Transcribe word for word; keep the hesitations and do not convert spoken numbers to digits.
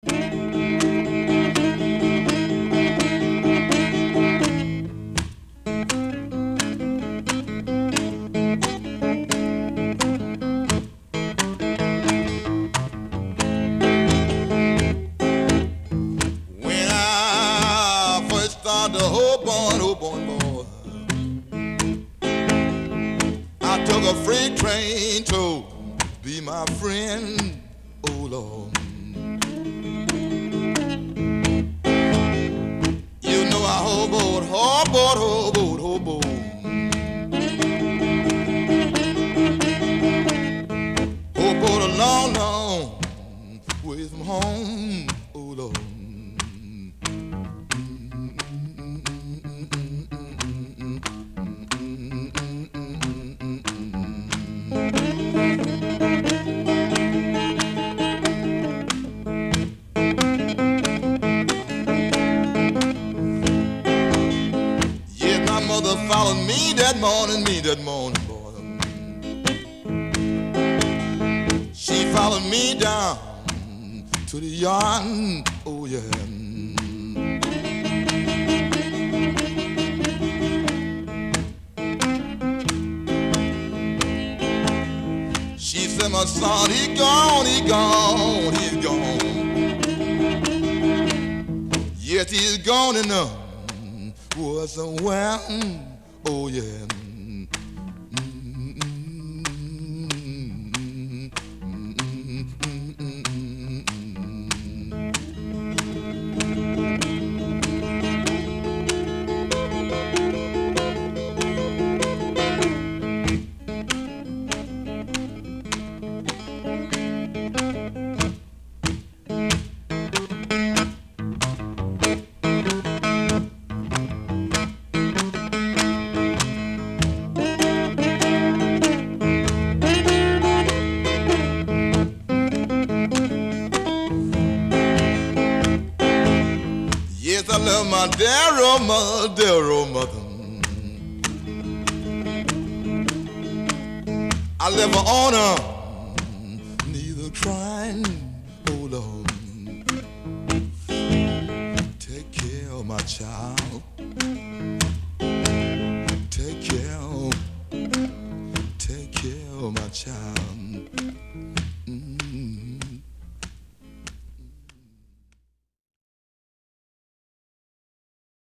When I first started to hope on, hope on, boy, I took a freight train to be my friend, oh Lord. You know I hoboed, hoboed, hoboed, hoboed, hoboed a long, long way from home, oh Lord. Yeah, my mother followed me that morning, me that morning, boy. She followed me down to the yard, oh yeah. She said, my son, he gone, he gone, he's gone. Yes, he's gone enough. Was somewhere, oh yeah. Yes, I love my dear old mother, dear old mother. I left her on her, neither crying, oh Lord. Take care of my child. Take care, take care of my child.